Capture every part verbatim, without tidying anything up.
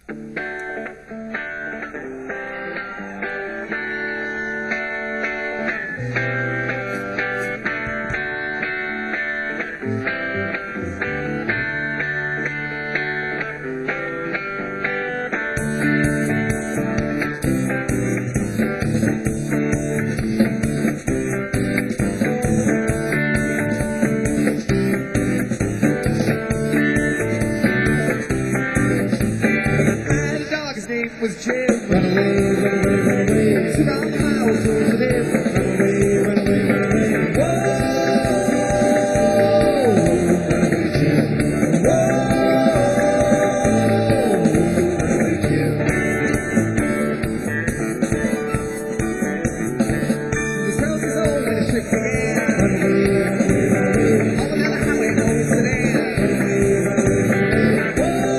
Was Jim. Run away, run away, run away. Sit down the house over there. Run away, run away, run away. Whoa, run away, Jim. Whoa, run away, Jim. This house is old and it's shaking again. Run away, run away, run away. All the other highway goes today. Run away, run away, run away. Whoa.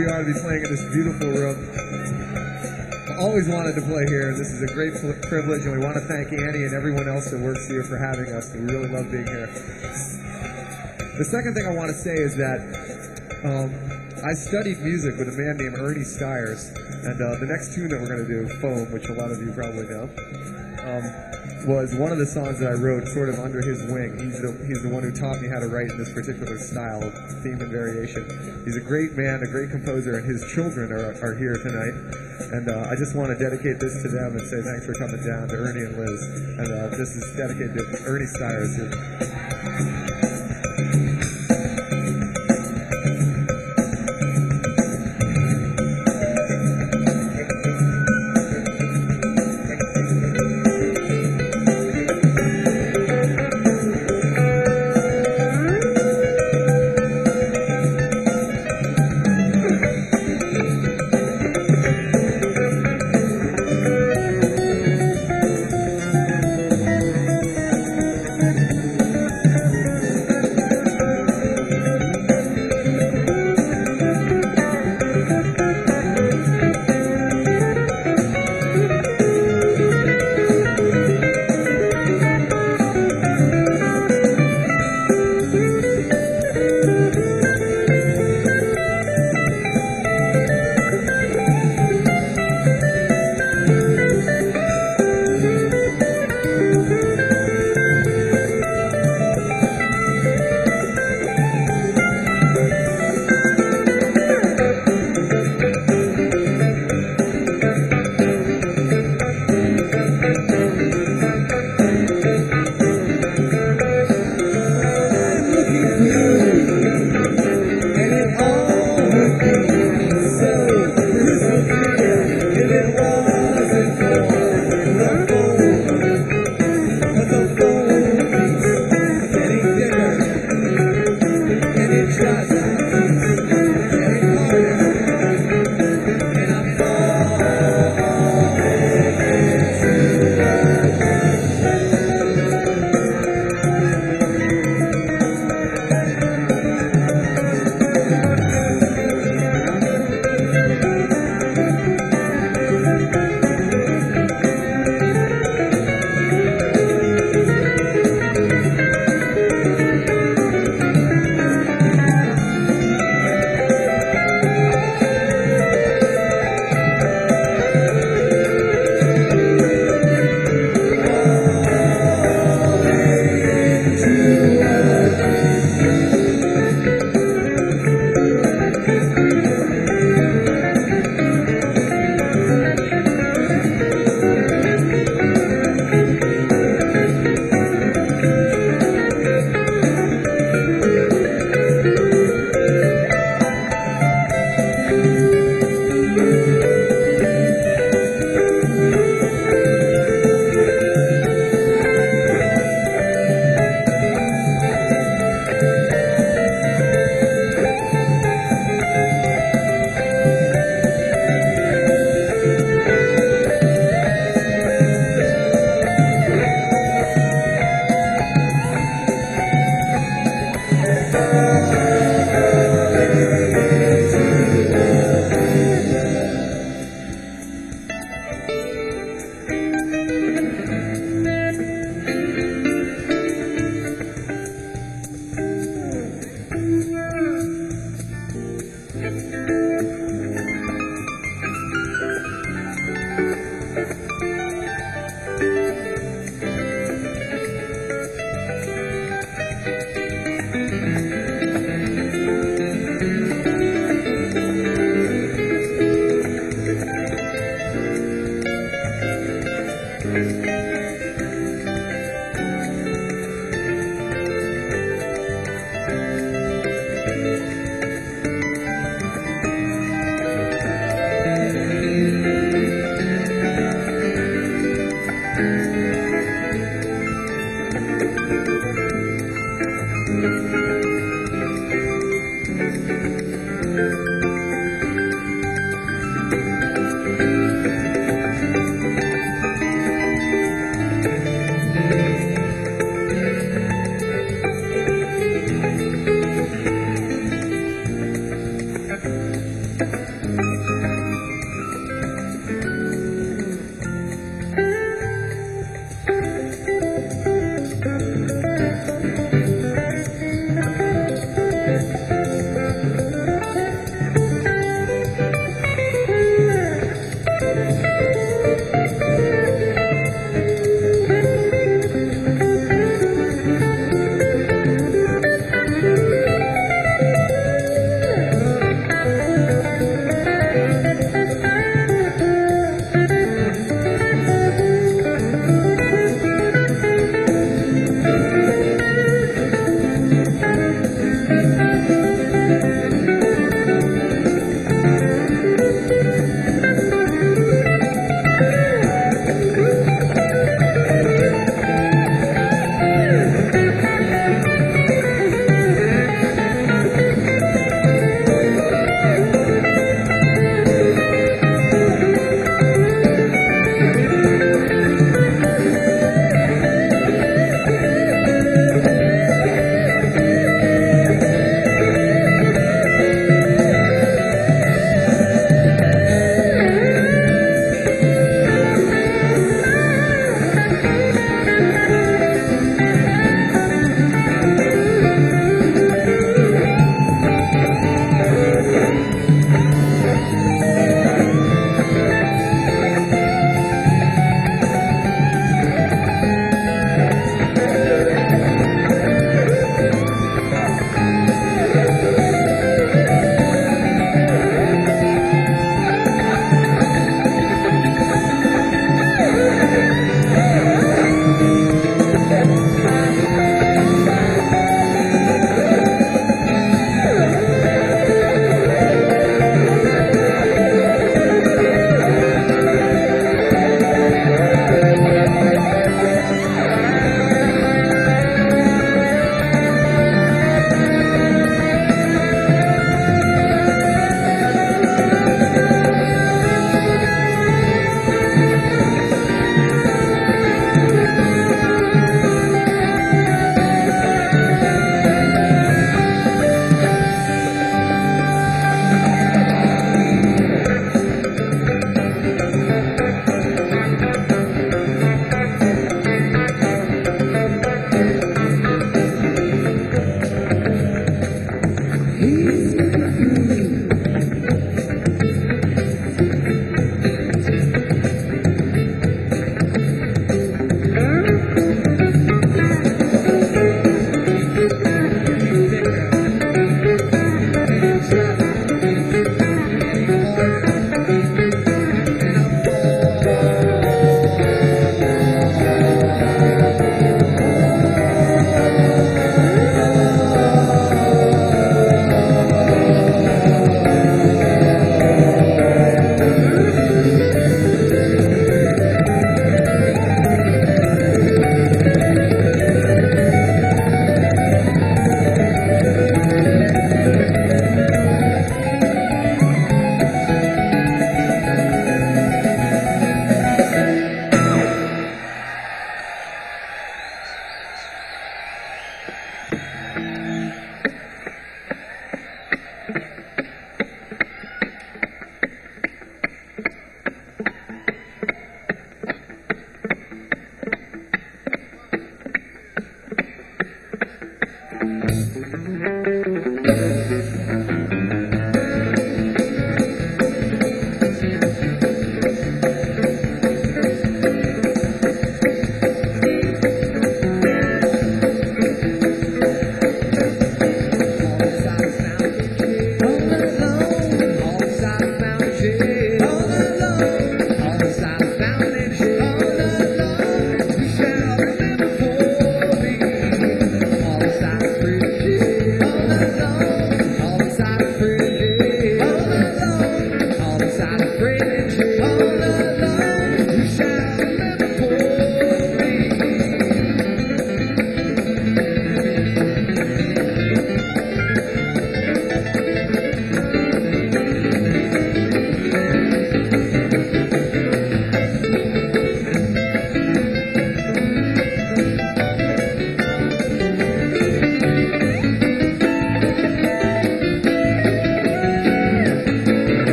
we are to be playing in this beautiful room. I always wanted to play here, and this is a great privilege, and we want to thank Annie and everyone else that works here for having us. We really love being here. The second thing I want to say is that um, I studied music with a man named Ernie Stiers, and uh, the next tune that we're going to do, Foam, which a lot of you probably know, um, was one of the songs that I wrote sort of under his wing. He's the, he's the one who taught me how to write in this particular style of theme and variation. He's a great man, a great composer, and his children are, are here tonight. And uh, I just want to dedicate this to them and say thanks for coming down, to Ernie and Liz. And uh, this is dedicated to Ernie Stiers.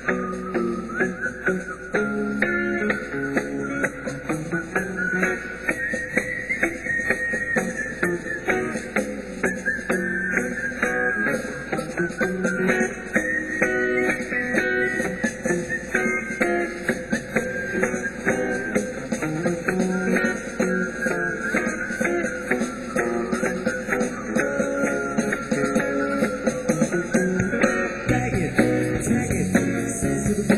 Tag it, tag it, send to the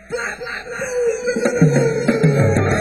Blah, blah, blah.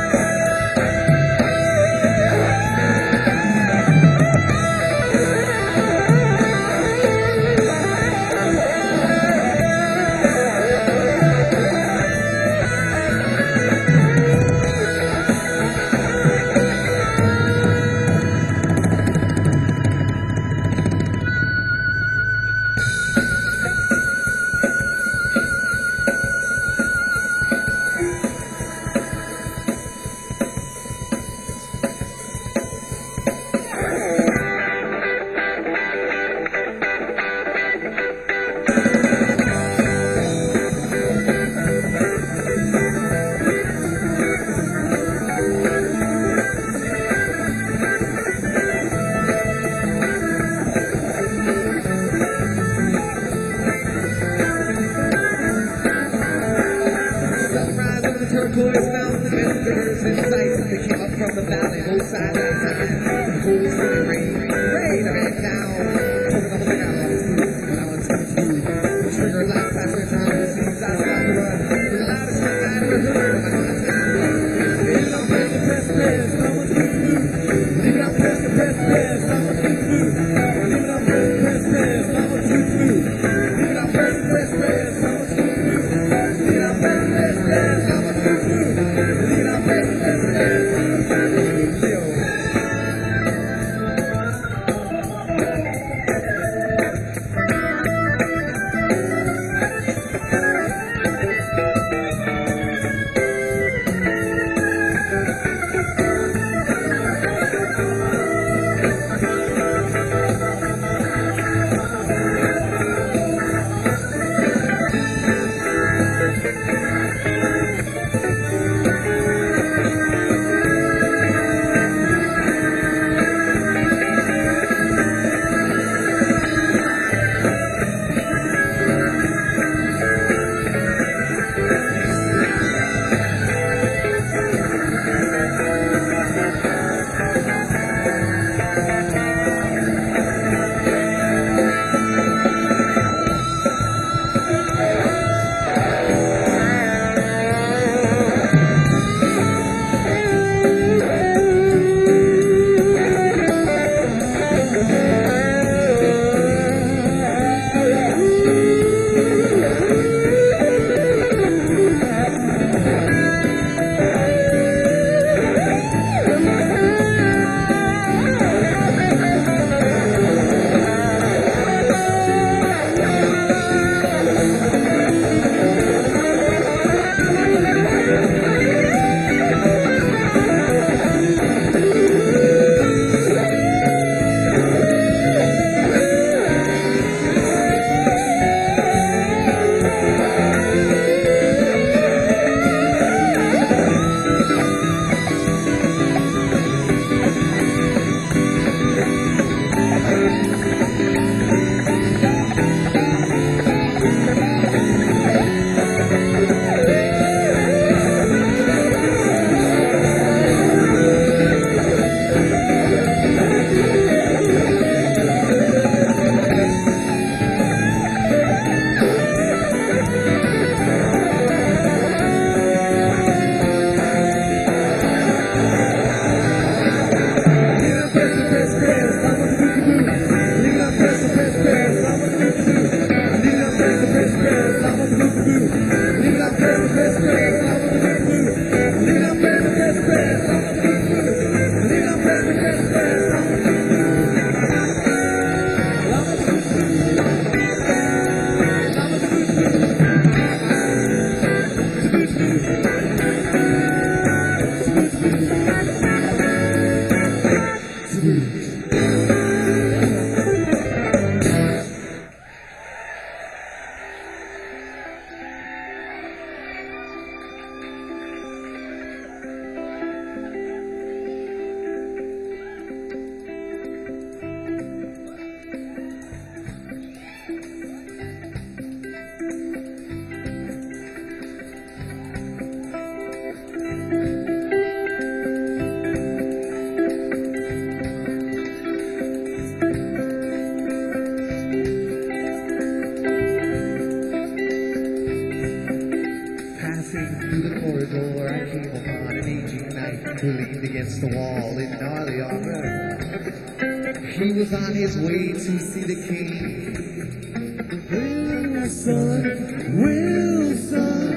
Sunrise over the turquoise mountain, the builders in sight. They came up from the valley, both sides of the time. The cold spring rain, rain rain down. Over the whole house, the balance comes smooth. The trigger like faster time, the seeds I start to run. The loudest thing I ever heard, my heart takes a beat. Leave it on press, press, press, someone's too blue. Leave it on press, press, press, someone's too blue. Leave it on press, press, press, someone's too blue. Leave it on press, press, press, someone's too blue. Leave it on press, press, press, someone's too blue. Leave it on press, press, press, someone's too blue. Pacing through the corridor, I came upon an aging knight who leaned against the wall in gnarly armor. He was on his way to see the king. Wilson, Wilson,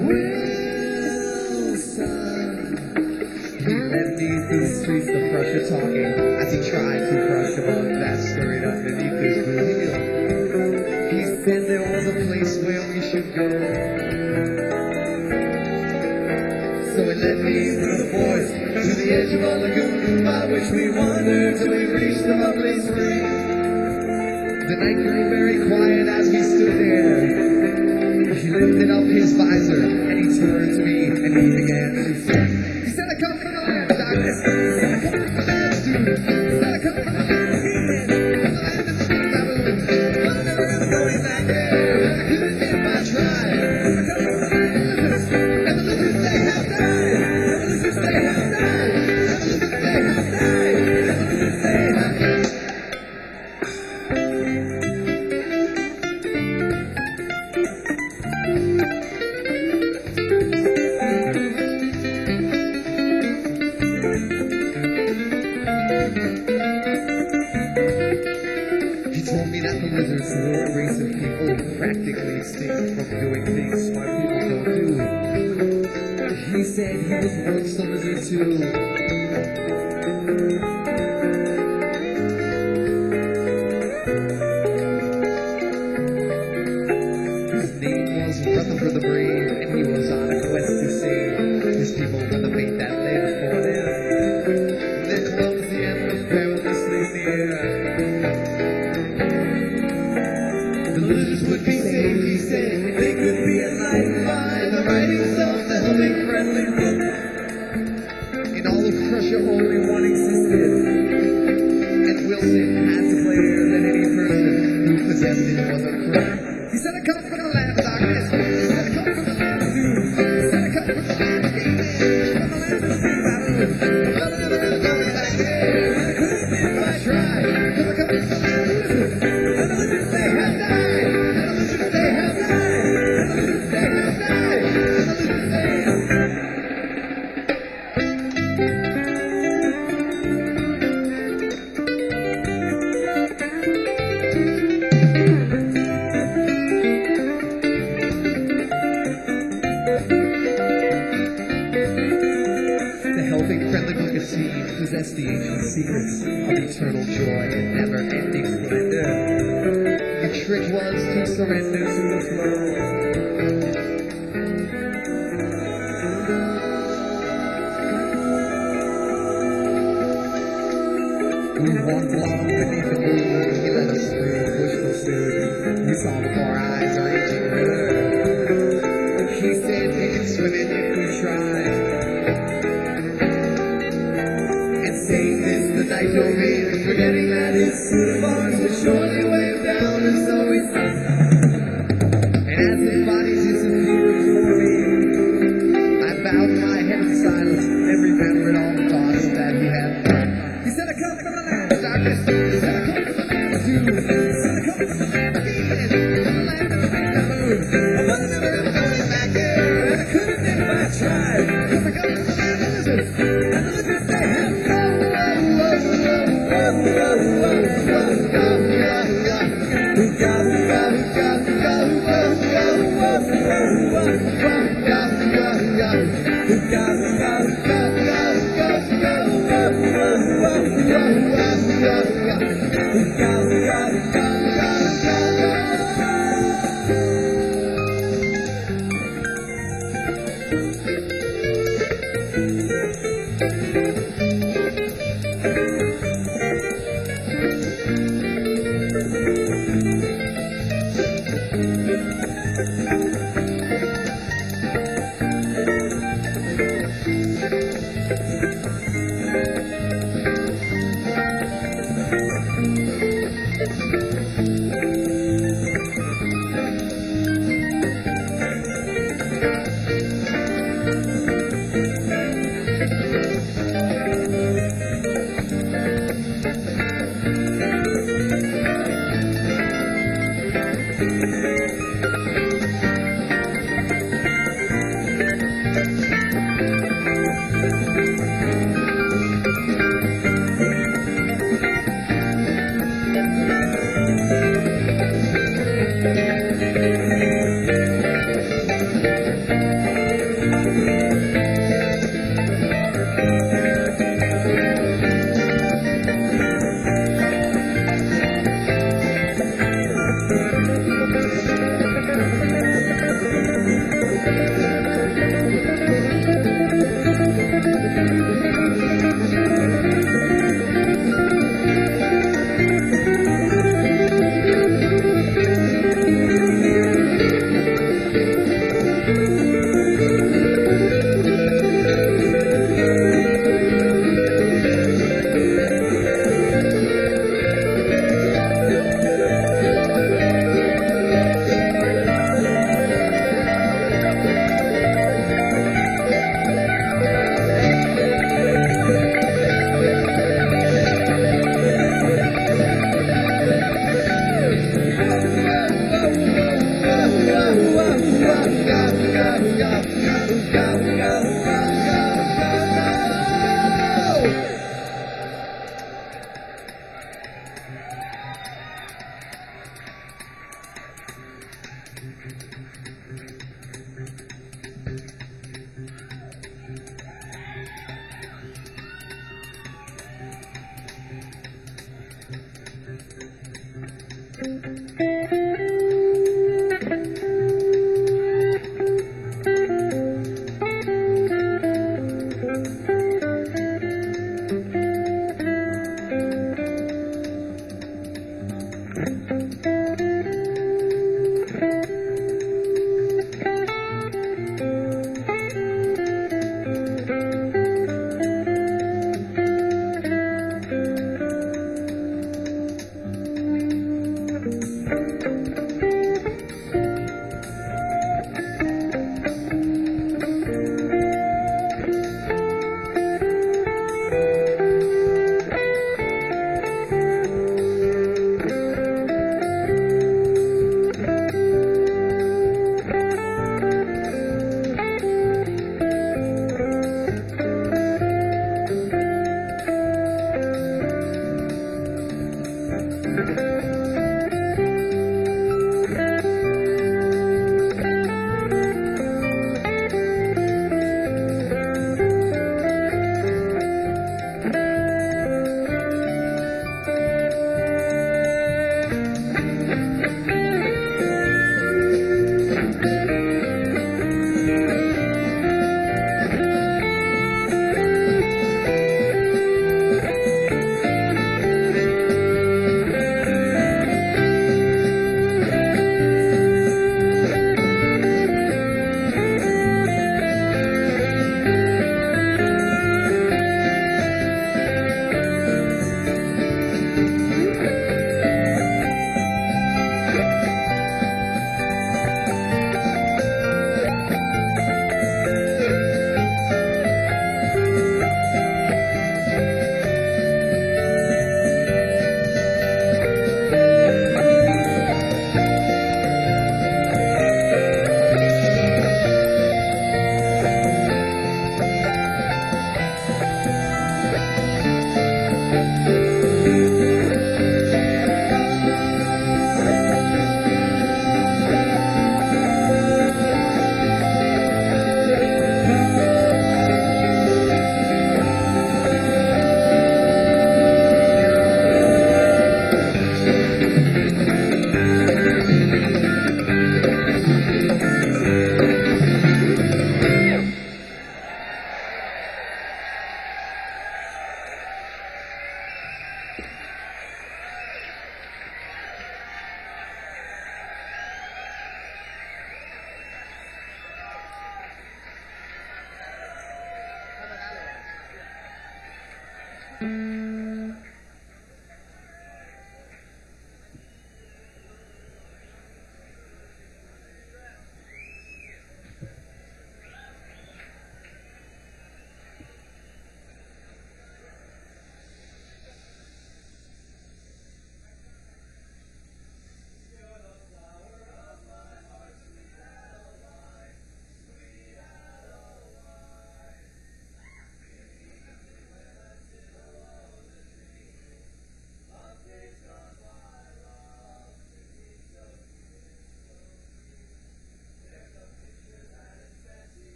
Wilson. He led me through the streets of Prussia talking as he tried to crush a bug that scurried underneath his heel. He said there was a place where we should go. So he led me through the forest to the edge of a lagoon by which we wandered till we reached the lovely spring. The night grew very quiet as we stood there. He lifted up his visor and he turned to me and he began to sing. He said, I come from the land of darkness. He said, I come from the land of doom. He said, I come from the land of heathen. From the land of the deep baboon. I'm never ever going back there. I couldn't if I tried. I come from the land of lizards. And the lizards they have died. And the lizards they have died. And the lizards they have died. And the lizards they have died. Lizards were a race of people practically extinct from doing things smart people don't do. He said he was once a lizard too. His name was Rutherford the Brave, and he was on a quest to save his people from the fate that lay before them. Their clumsy and was perilously near. The lizards would be saved, he said, if they could be enlightened by the writings of the helping friendly book. In all of Prussia, only one existed, and Wilson had to declare that any person who possessed it was a crime. He said, I come from the land of darkness. He said, I come from the land of doom. He said, I come from the land of heathen. From the land of the deep baboon. I'm never ever going back there. I couldn't if I tried. Cause I come from the land of lizards. And the lizards they have died. And the lizards they have died. And the lizards they have died. And the lizards they have died. Possess the ancient secrets of eternal joy and never-ending splendor. The trick was to surrender to the flow. We walked along beneath the moon. He led us through the bush pursuit. We saw before our eyes a raging river. He said we could swim it if we tried. Saying this the night over, forgetting that his suit of arms would surely weigh him down, and so we sang. And as his body disappeared before me, I bowed my head in silence and remembered all the thoughts that he had done. He said, I come from the land of darkness. He said, I come from the land of doom. He said, I come from the land of heathen. From the land of the big baboon. I was never ever going back there, and I couldn't if I tried. Cause I come from the land of lizards, and the lizards they have died.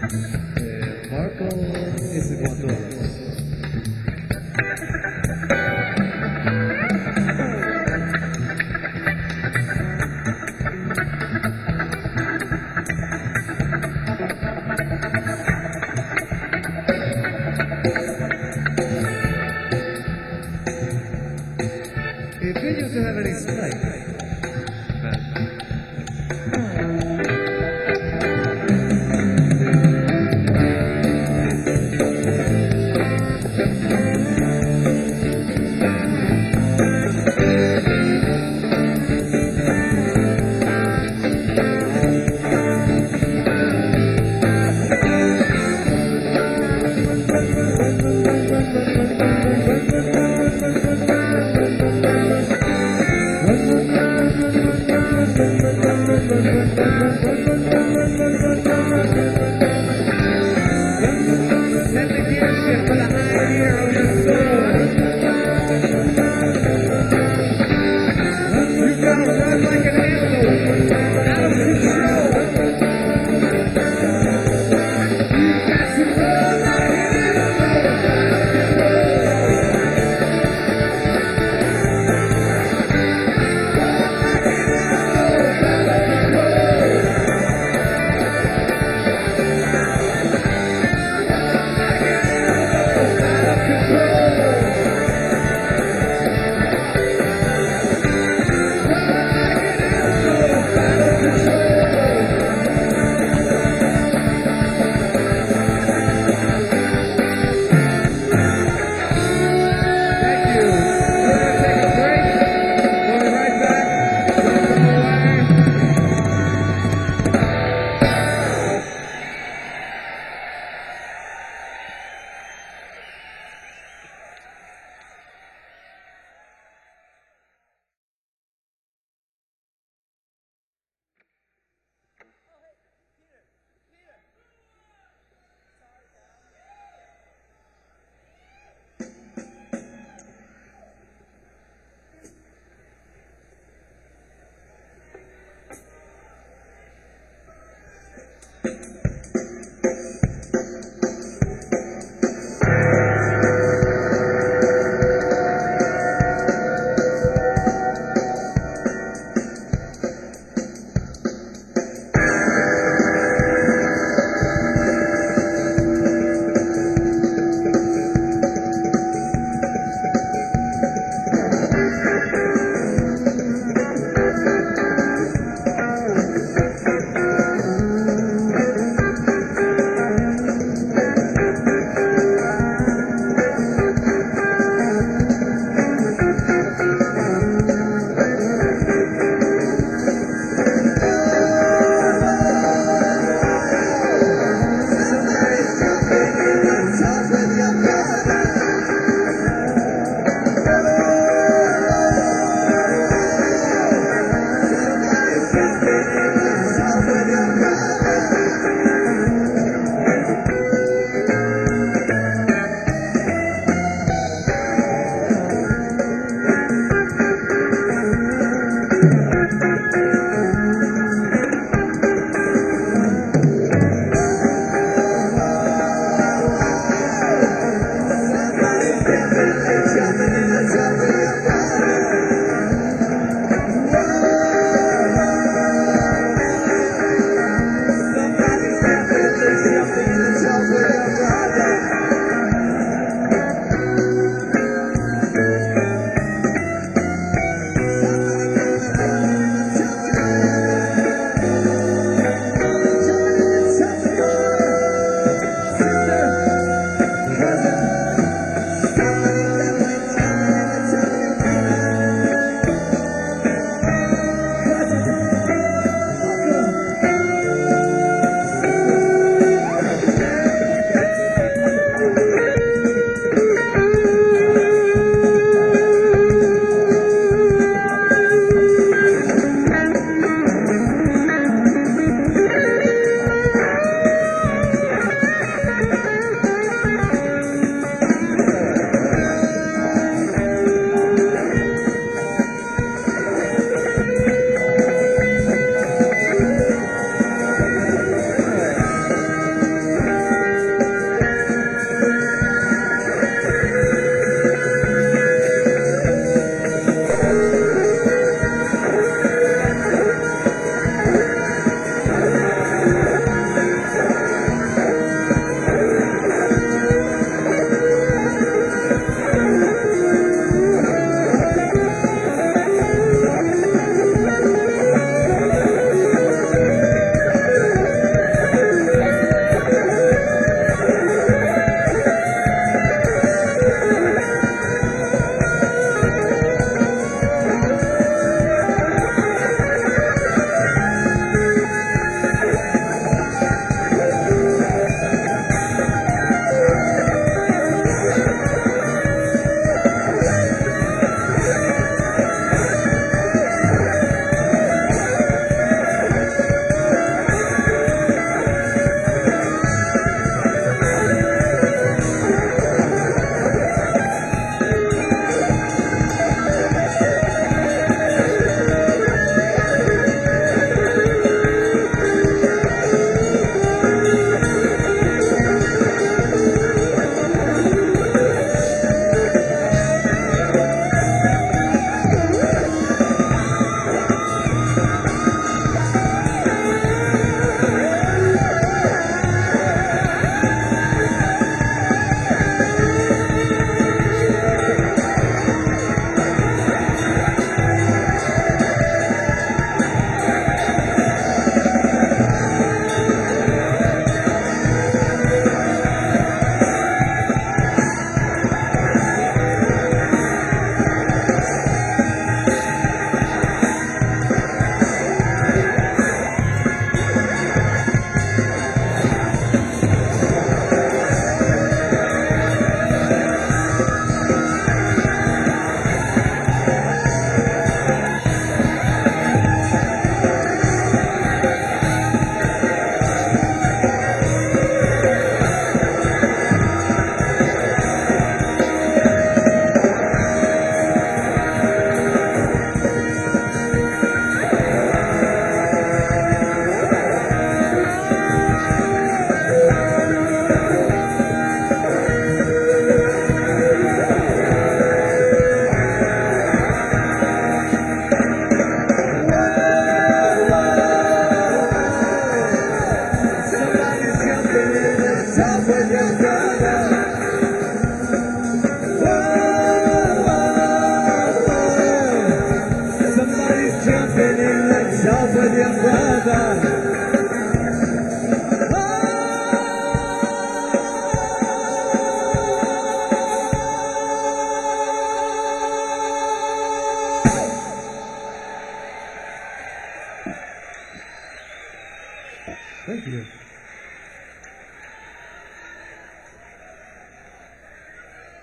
Eh, Marco es con todos. If you used to have any strike.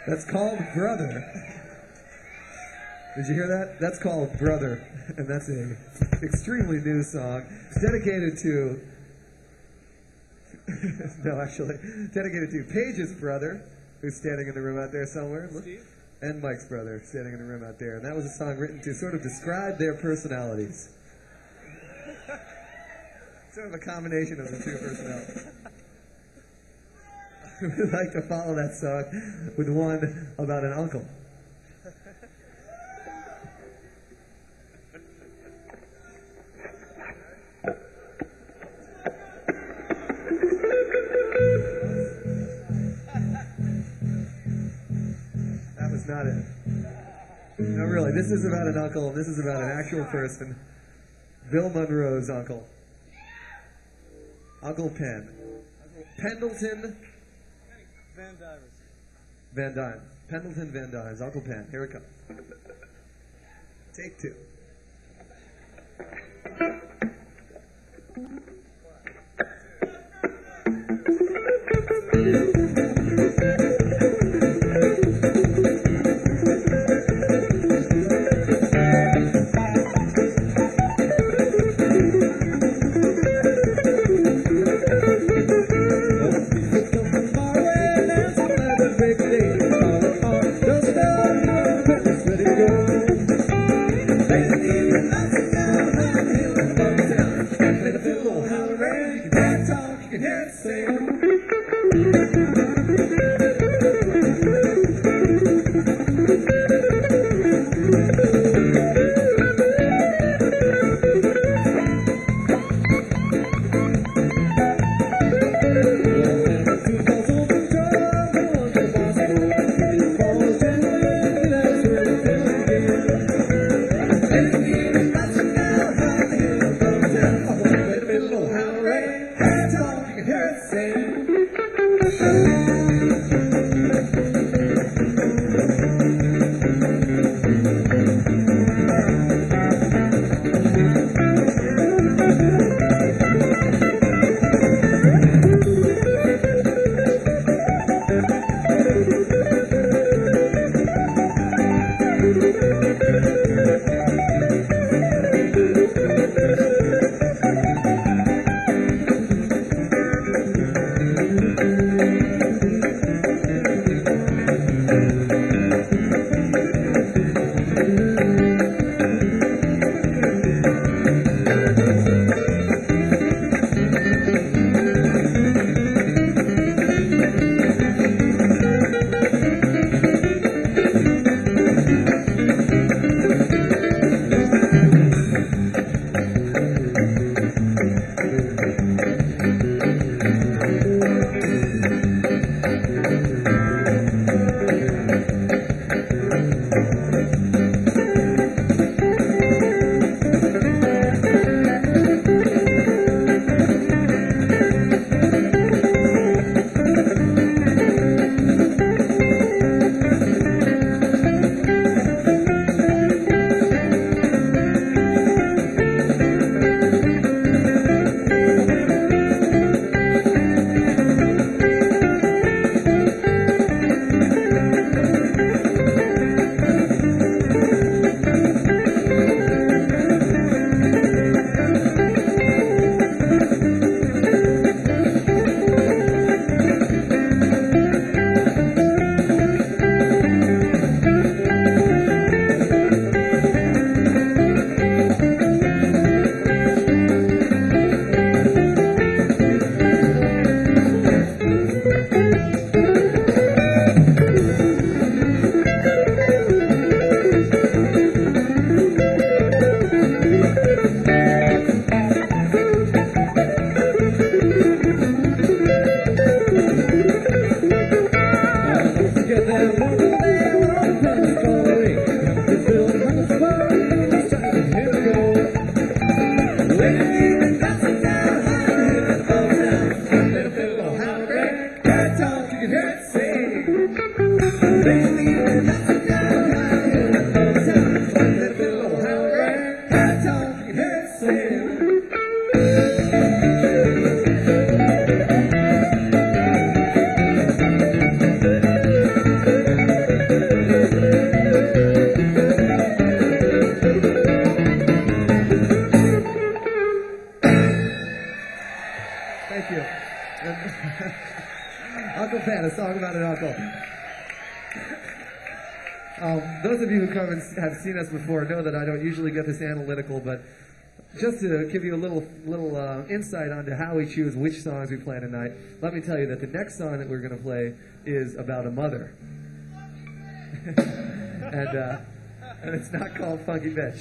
That's called Brother. Did you hear that? That's called Brother, and that's an extremely new song. It's dedicated to, no, actually, dedicated to Paige's brother, who's standing in the room out there somewhere, Steve? and Mike's brother, standing in the room out there. And that was a song written to sort of describe their personalities. Sort of a combination of the two personalities. We'd like to follow that song with one about an uncle. That was not it. No, really, this is about an uncle, and this is about an actual person. Bill Monroe's uncle. Uncle Penn. Pendleton Van Divers. Van Dyne. Pendleton Van Dyne's Uncle Penn. Here it comes. Take two. Uncle Pat, a song about an uncle. Um, those of you who come and have seen us before know that I don't usually get this analytical, but just to give you a little little uh, insight onto how we choose which songs we play tonight, let me tell you that the next song that we're going to play is about a mother. and, uh, and it's not called Funky Bitch.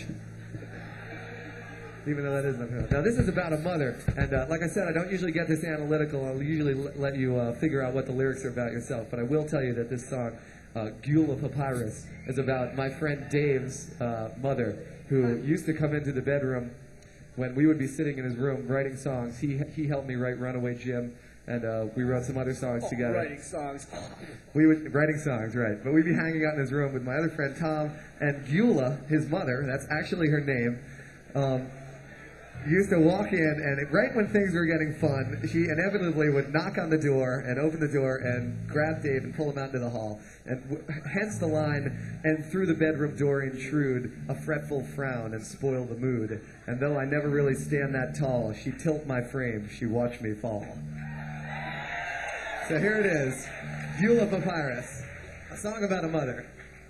Even though that is my favorite. Now, this is about a mother, and uh, like I said, I don't usually get this analytical. I'll usually l- let you uh, figure out what the lyrics are about yourself, but I will tell you that this song, uh, Gula Papyrus, is about my friend Dave's uh, mother, who used to come into the bedroom when we would be sitting in his room writing songs. He he helped me write Runaway Jim, and uh, we wrote some other songs Oh, together. writing songs. We would writing songs, right? But we'd be hanging out in his room with my other friend Tom, and Gula, his mother, that's actually her name, um, used to walk in, and right when things were getting fun, she inevitably would knock on the door and open the door and grab Dave and pull him out into the hall. And w- hence the line, and through the bedroom door intrude a fretful frown and spoil the mood. And though I never really stand that tall, she tilt my frame, she watch me fall. So here it is, Gula Papyrus, a song about a mother.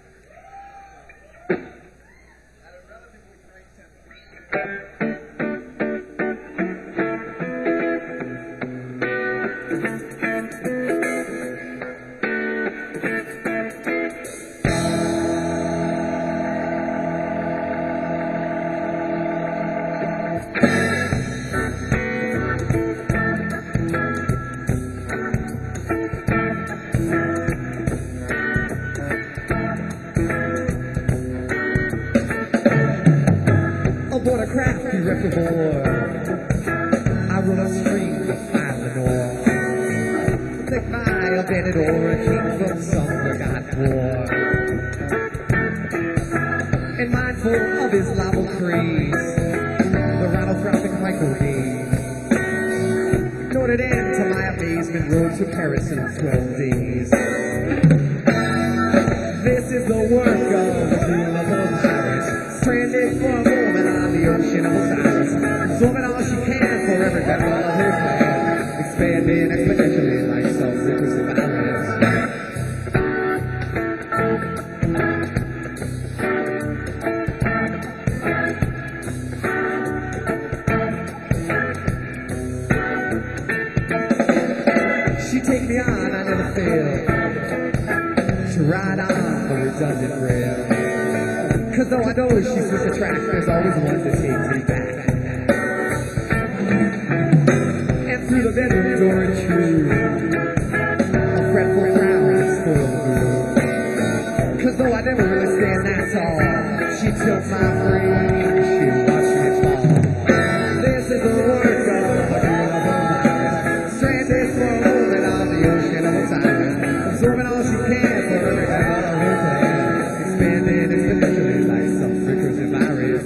Aboard a crafty reservoir, I run upstream to find the north. Take my abandoned or a king from some forgotten war. And mindful of his lava crease, the rhinoceros Michael D. Noted in to my amazement, rode to Paris in twelve days. This is the work of the Gula Papyrus, stranded for a moment on the ocean of Osiris, absorbing all she can forever down all of her plan, expanding exponentially like some recursive virus. She take me on, I never fail. She ride on the redundant rail. Cause though I know she's just a track, there's always one to take me back. And through the bedroom door intrude a fretful frown and spoil the mood. Cause though I never really stand that tall, she tilts my frame, she watch me fall. This is the work of a Gula Papyrus, stranded for a moment on the ocean of Osiris, absorbing all she can for her and all of her plan, expanding exponentially like some recursive virus.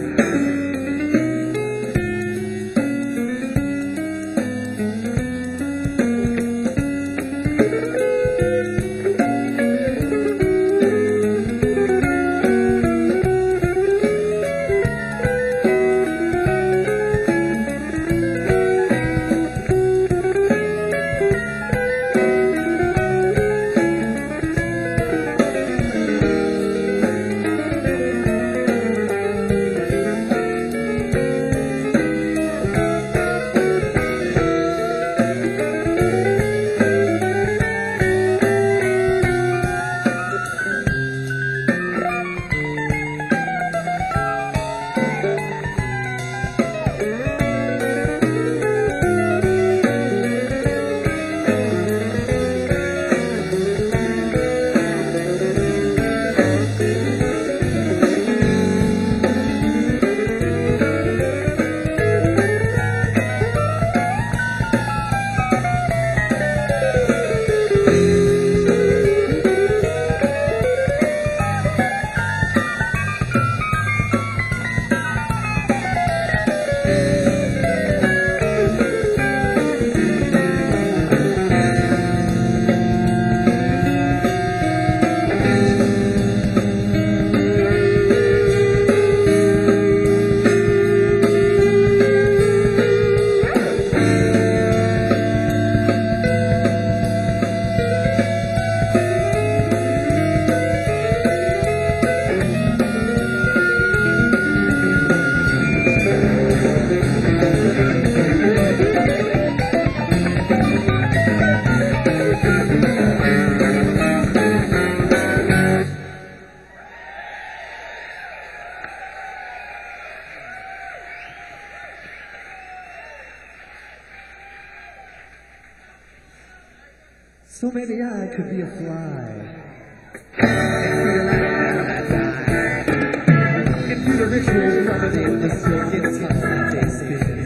So maybe I could be a fly. And feel like I die. And do the rituals covered in the silken tongue they spin.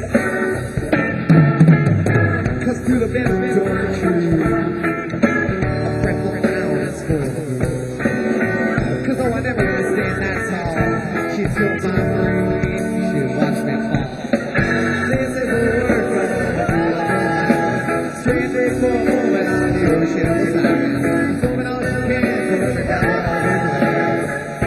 Cause through the bedroom door true, a fretful clown is full of blue. Cause though I never really stand that tall, she took my brain, she watched me fall. This is the work of a love. Stranded for a moment on the ocean of silence. Forming all she can for the down of her life.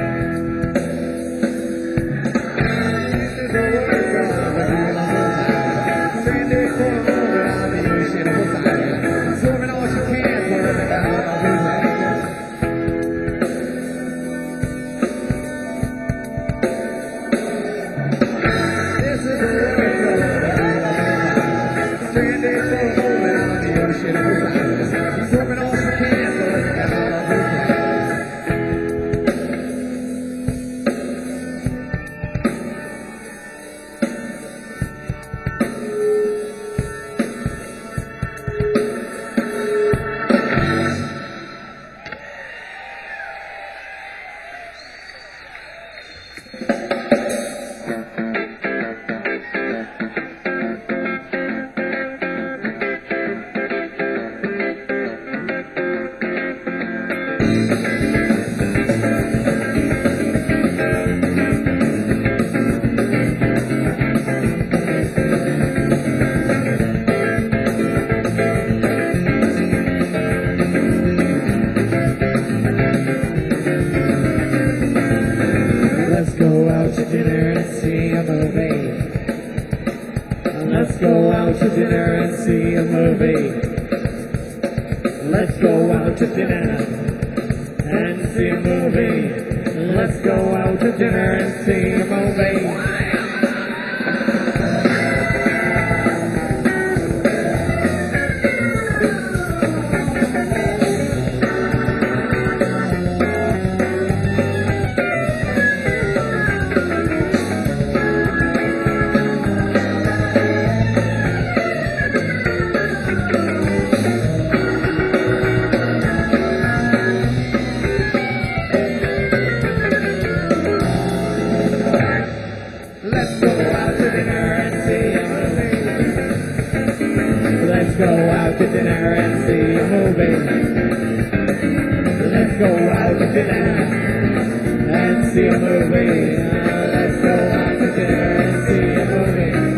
This is the work of a love. Stranded for a moment on the ocean of silence. Forming all she can for the down of her life. This is the work of a love. Stranded for a moment on the ocean of silence. Forming all she can for the down of her life. Let's go out to dinner and see a movie. Let's go out to dinner and see a movie. Let's go out to dinner and see a movie. Let's go out to dinner and see a movie. Let's go out to dinner and see a movie. Let's go out to dinner and see a movie. Let's go out to dinner and see a movie. Let's go out to dinner and see a movie.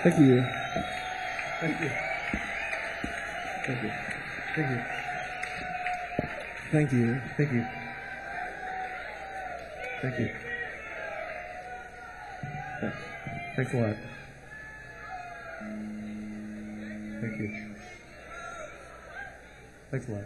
Thank you. Thank you. Thank you. Thank you. Thank you. Thank you. Thank you. Thanks. Thanks a lot. Thank you. Thanks a lot.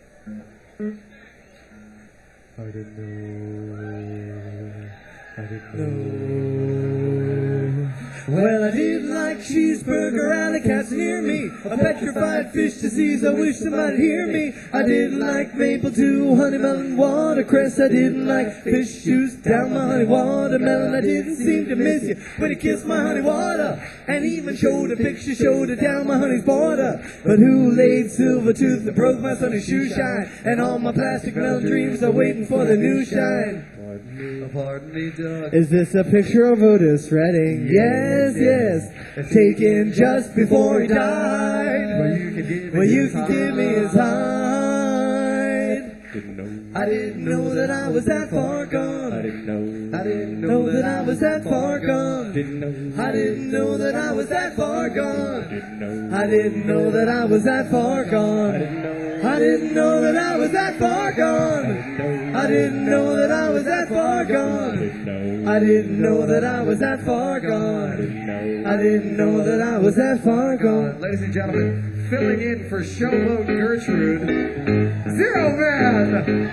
I didn't know. I didn't know. Well, I didn't like cheeseburger, alley cats near me. A petrified fish disease, I wish somebody'd hear me. I didn't like maple too, honey melon, watercress. I didn't like fish juice down my honey watermelon. I didn't seem to miss you when you kissed my honey water. And even showed a picture, showed it down my honey's border. But who laid silver tooth that broke my sunny shoe shine? And all my plastic melon dreams are waiting for the new shine. Pardon me, pardon me, Doug. Is this a picture of Otis Redding? Yes, yes. Taken just before he died. Well, you can give me, well, you can give me his hide. Didn't know. I didn't know that I was that far gone. I didn't know. I didn't know that I was that far gone. Didn't know. I didn't know that I was that far gone. Didn't know. I didn't know that I was that far gone. I didn't know. I didn't know that I was that far gone. I didn't know that I was that far gone. I didn't know that I was that far gone. I didn't know that I was that far gone. Ladies and gentlemen, filling in for Showboat Gertrude, Zero Man.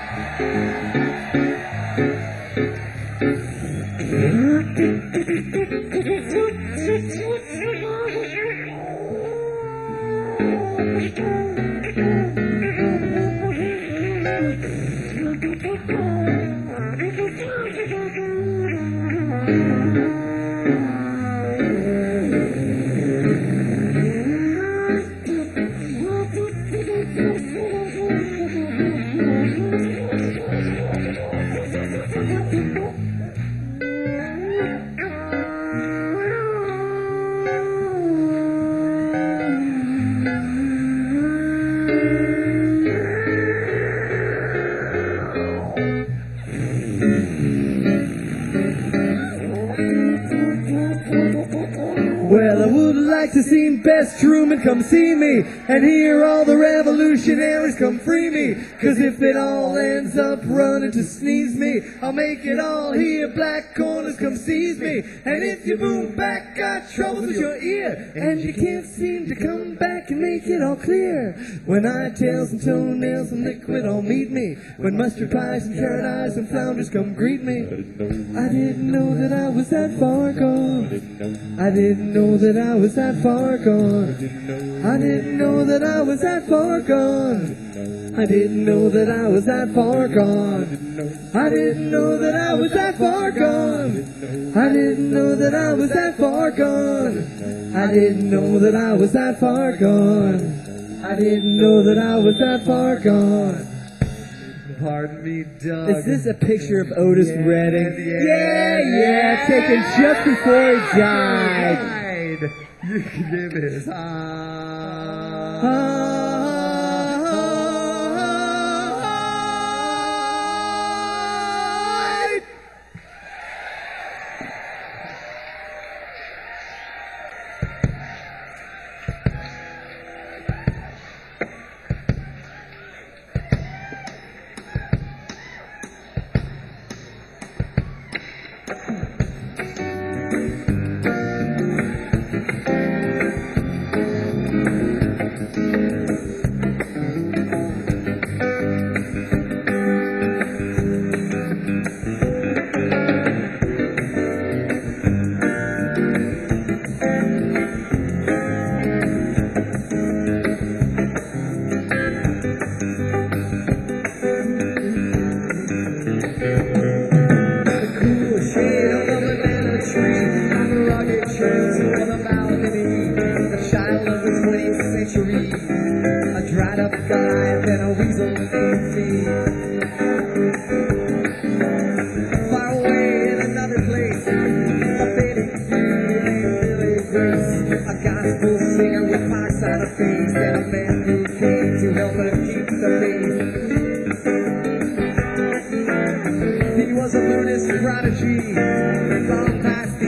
Well, I would like to see Best Truman come see me and hear all the revolutionaries come free me. Cause if it all ends up running to sneeze me, I'll make it all here. Black corners come seize me. And if your boom back got troubles with your ear and you can't seem to come back and make it all clear, when I tails and toenails and liquid all meet me, when mustard pies and carrot eyes and flounders come greet me, I didn't know that I was that far gone. I didn't know that I was that far gone. I didn't know that I was that far gone. I didn't know that I was that far gone. I didn't know that I was that far gone. I didn't know that I was that far gone. I didn't know that I was that far gone. I didn't know that I was that far gone. Pardon me, Doug. Is this a picture of Otis yeah, Redding? Yeah, yeah, yeah, taken just before he died. You can give his high. Thank you.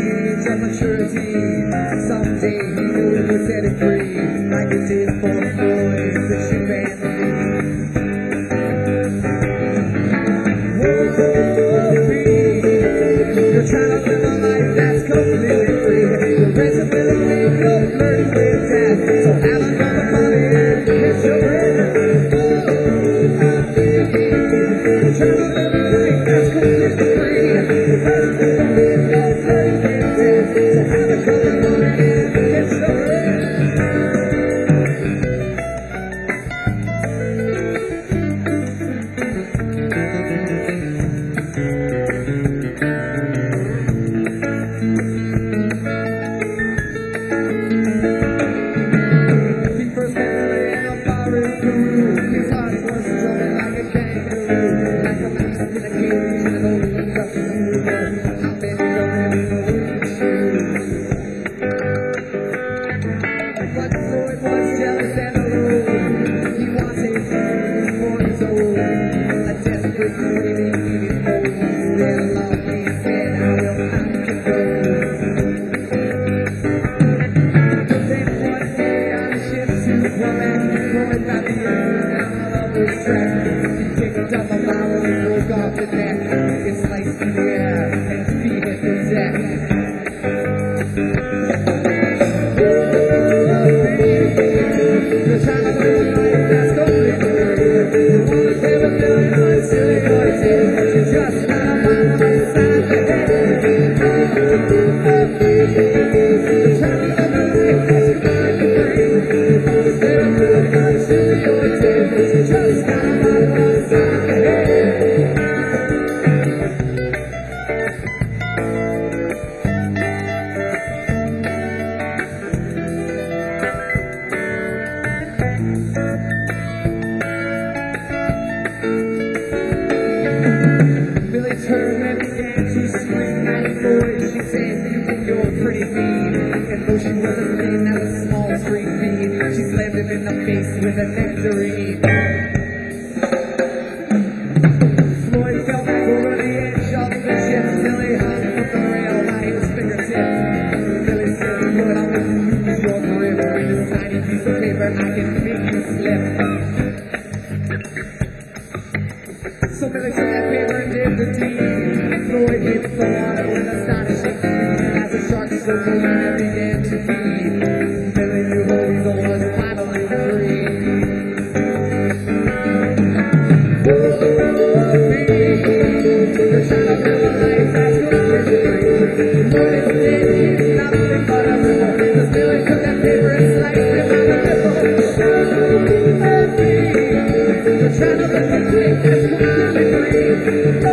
age of maturity. Someday he will set it free, like it did for the boys, the chip and the you're trying to live a life that's completely free. The rest of it ain't no flirting with that. So have another money and kiss your head. You're trying to live a life that's completely free. The rest of it ain't no flirting with that. So have another money and kiss your head.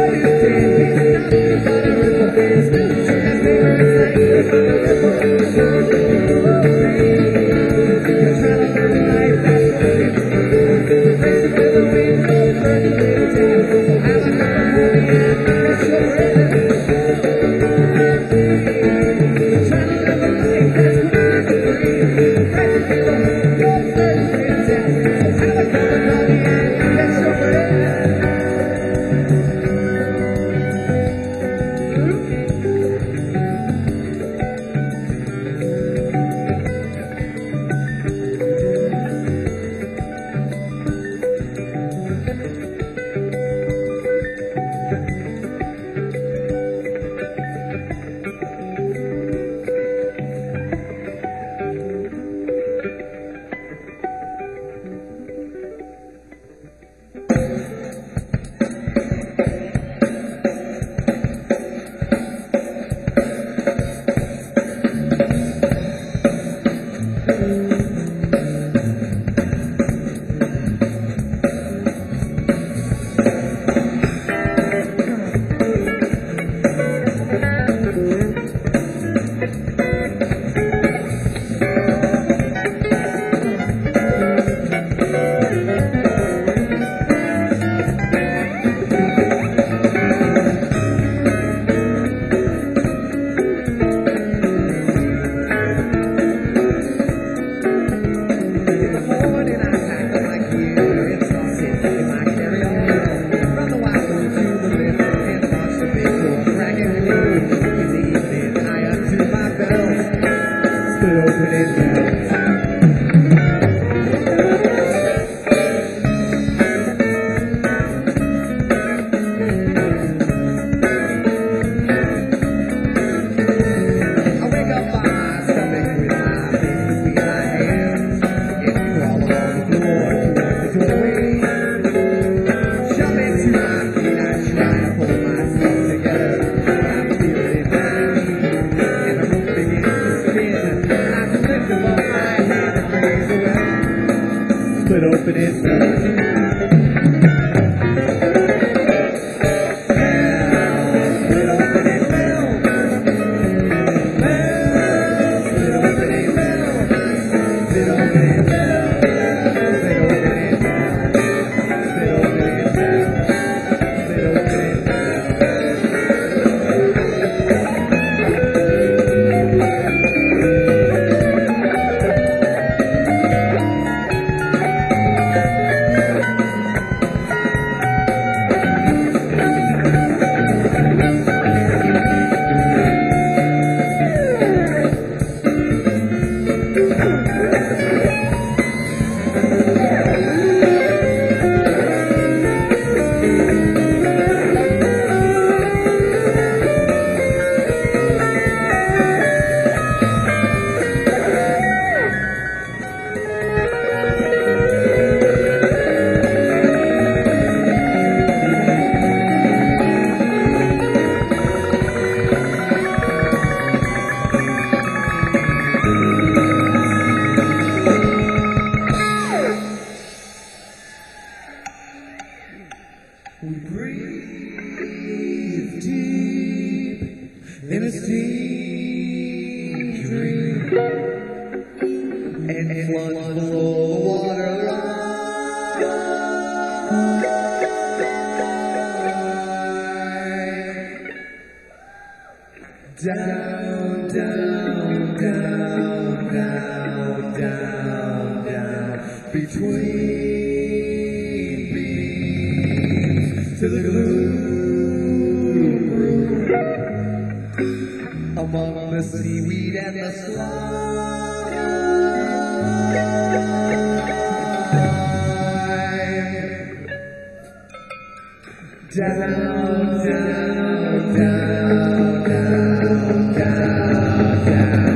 Thank you. We breathe deep in a steam dream and flood below the waterline. Down, down, down, down, down, down, between beams to the gloom room, among the seaweed and the slime. Down, down, down, down, down, down.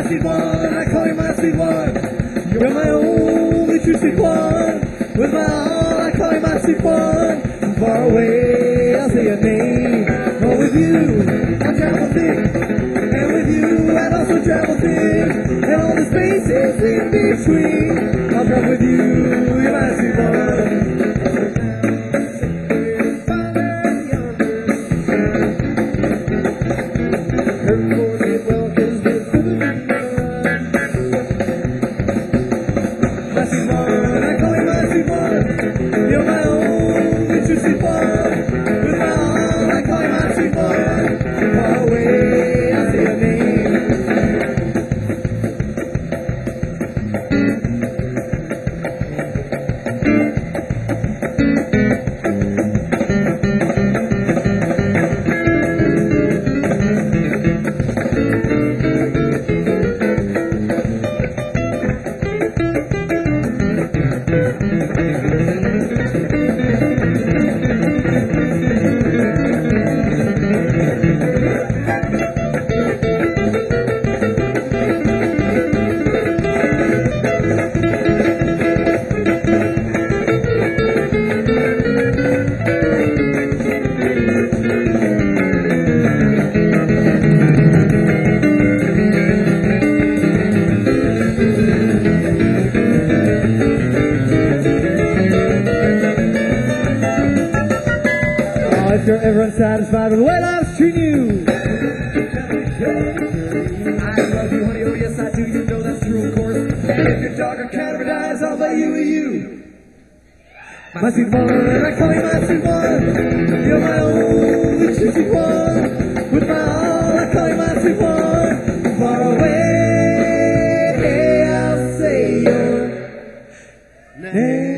sweet one, I call you my sweet one. You're my only true sweet one. With my all, I call you my sweet one. From far away, I'll say your name. Oh, with you, I'll travel thick. And with you, I'd also travel thick. And all the spaces in between, I'll travel with you, you're my sweet one. You're ever unsatisfied with the way life's treating you. I love you, honey, oh yes I do, you know that's true, of course. And if your dog or cat ever dies, I'll lay you with you. My sweet one, I call you my sweet one. You're my only true sweet one. With my all, I call you my sweet one. Far away, I'll say your name.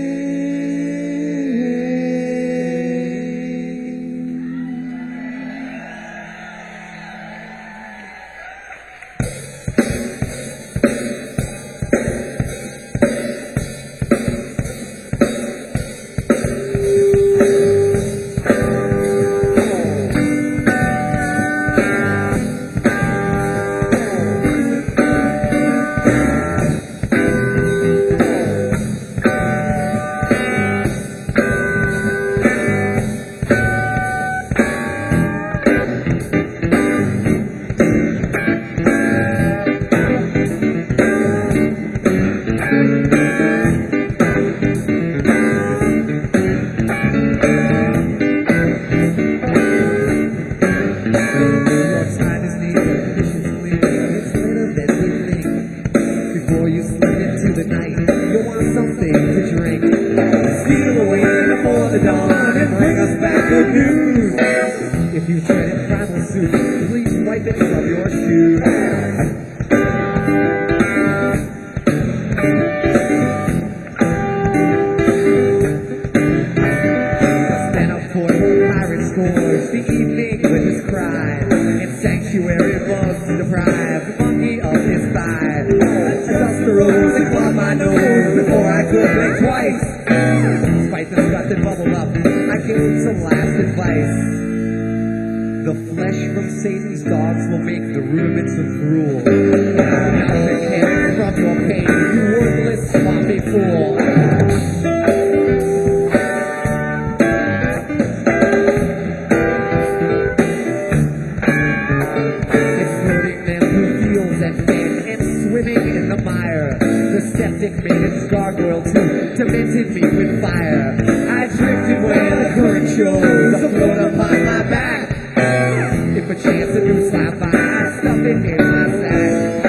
If you tread in primal suit, please wipe it from your shoe. Stand up for pirate scores, the evening witches cry, and sanctuary bugs deprive the monkey of his thigh. A dust arose and clawed my nose before I could blink twice. Despite the stuff that bubbled up, I gave some last advice. The flesh from Satan's dogs will make the rudiments of rule. Now that can from your pain, you worthless, sloppy fool. Exploding them through fields and men and swimming in the mire. The septic made its gargoyle too, demented me with fire. I drifted where the current shows, afloat upon my back. If a chance of you slap by, I stuff it in my sack.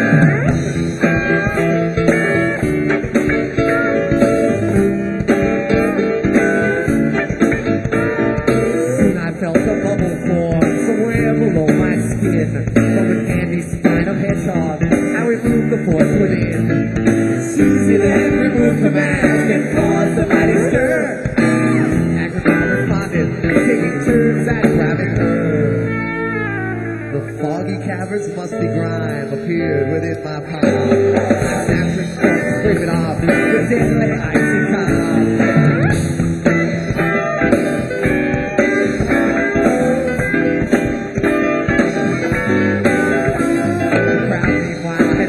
Soon I felt a bubble form somewhere below my skin. From the candy spine of hedgehog, I removed the force within. Susie then removed the mask and caused a mighty stir. Acrobat responded, taking turns at grabbing her. The foggy cavern's musty grime appeared within my palm. I snapped and struck, scrape it off, the deadly icy calm. The crowd meanwhile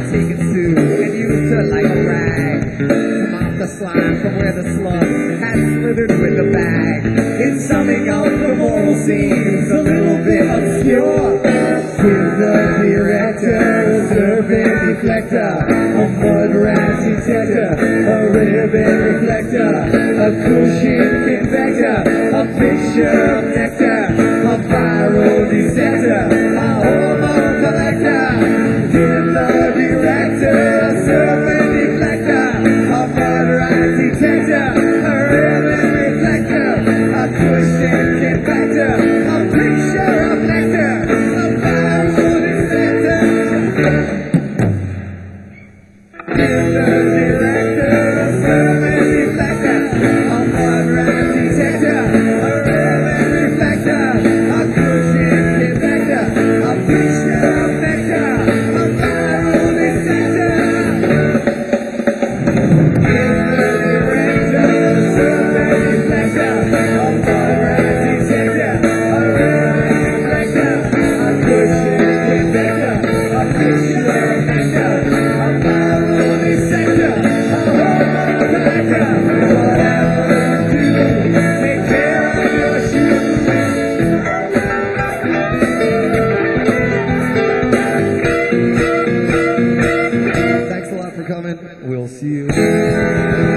seems a little bit obscure. Give the director a serpent deflector, a mud rat detector, a ribbon reflector, a cushion convector, a picture of nectar, a viral descenter, a hormone collector. Give the director a serpent deflector, a mud rat detector, a ribbon reflector, a cushion convector, a picture of nectar, a viral descenter. Give the director a serpent deflector, a mud rat detector, a ribbon reflector, a cushion convector, a picture of nectar, a viral descenter. Give the director a serpent deflector, a mud rat detector, a ribbon reflector, a cushion convector, a picture of nectar, a viral descenter, a hormone collector. Whatever you do, take care of your shoes. Thanks a lot for coming. We'll see you.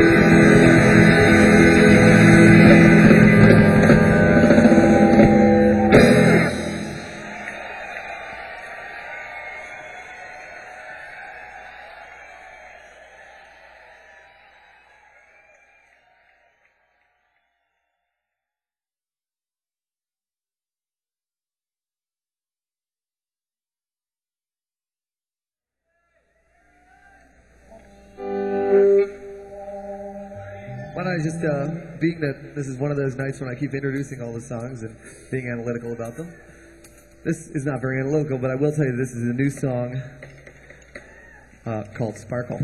Why don't I just, uh, being that this is one of those nights when I keep introducing all the songs and being analytical about them, this is not very analytical, but I will tell you this is a new song uh, called Sparkle.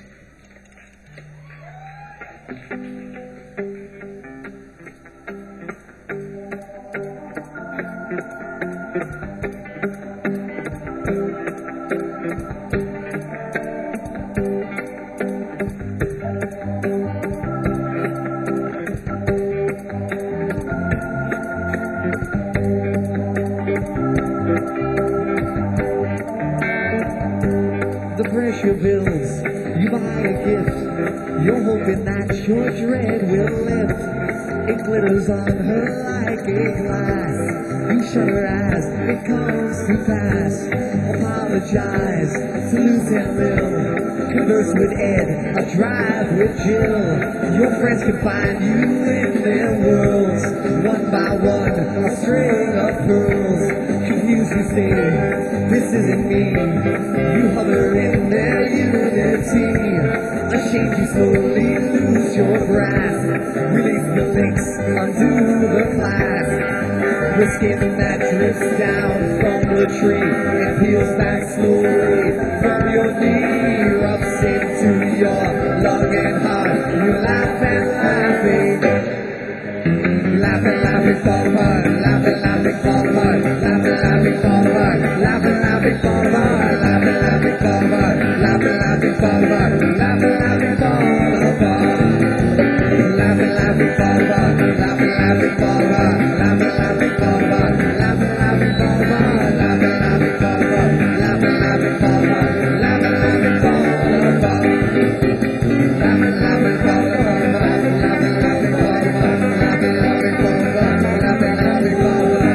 The pressure builds, you buy a gift, you're hoping that your dread will lift. It glitters on her like a glass, you shut her eyes, it comes to pass. Apologize to Lieutenant Bill, converse with Ed, a drive with Jill. Your friends can find you in their worlds, one by one, a string of pearls. Confused you say, this isn't me. You hover in their unity. Ashamed you slowly lose your breath. Release the links, undo the clasp. The skin that drifts down from the tree, it peels back slowly from your knee. Rubs into your lung and heart. You laugh and laughing. Laughing, laughing, fall apart. Laughing, laughing, fall apart. Laughing, laughing, fall apart. Laughing, laughing, fall apart. Laughing, laughing, fall apart. Laughing, laughing, fall apart. Laughing, laughing, fall apart. Laughing, laughing, fall apart. Laughing, laughing, fall apart. Laughing, laughing, fall apart. Laughing, laughing, fall apart. Laughing, laughing, fall apart. Laughing, laughing, fall apart. Laughing, laughing, fall apart. Laughing, laughing, fall apart. Laughing, laughing, fall apart. Laughing, laughing, fall apart. Laughing, laughing, fall apart.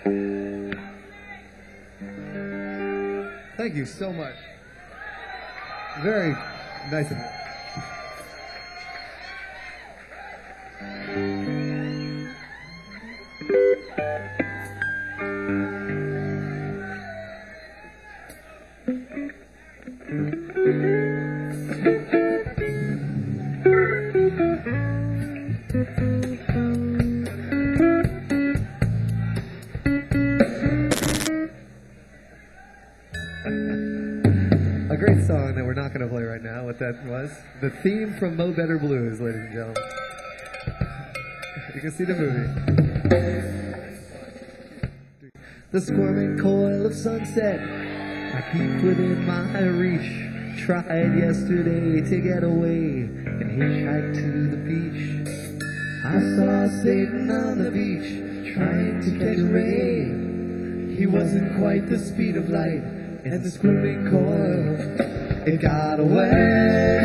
Thank you so much. Very nice of you. A great song that we're not going to play right now. What that was? The theme from Mo Better Blues, ladies and gentlemen. You can see the movie. The squirming coil of sunset, I keep within my reach. Tried yesterday to get away and hitchhike to the beach. I saw Satan on the beach, trying to catch a ray. He wasn't quite the speed of light, and the squirming coil, it got away.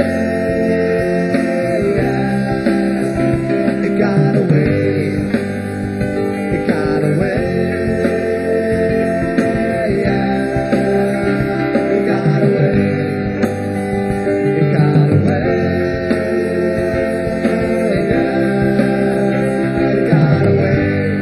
It got away. It got away. It got away. It got away. It got away.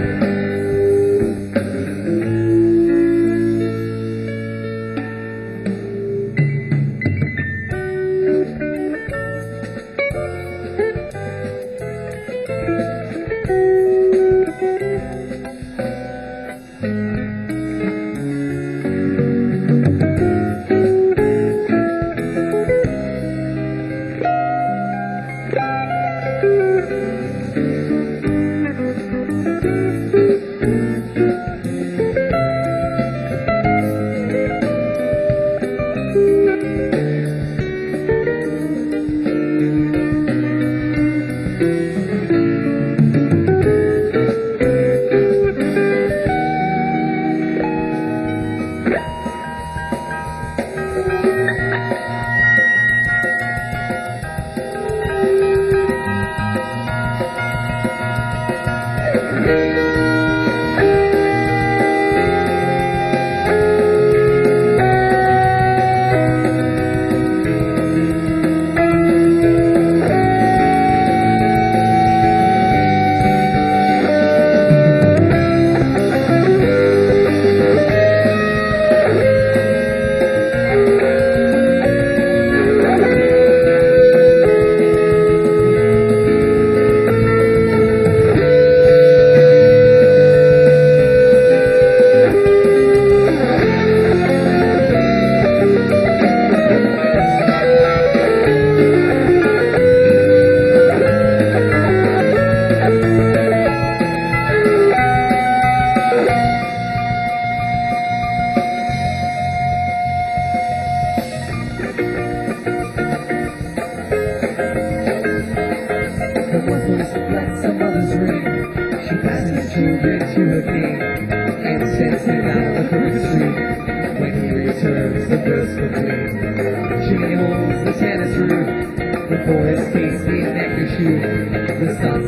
children to a king, and sends him out the crooked street. When he returns, the birds proclaim, Jimmy holds the tennis roof, the boys taste the nectar shoot, the sun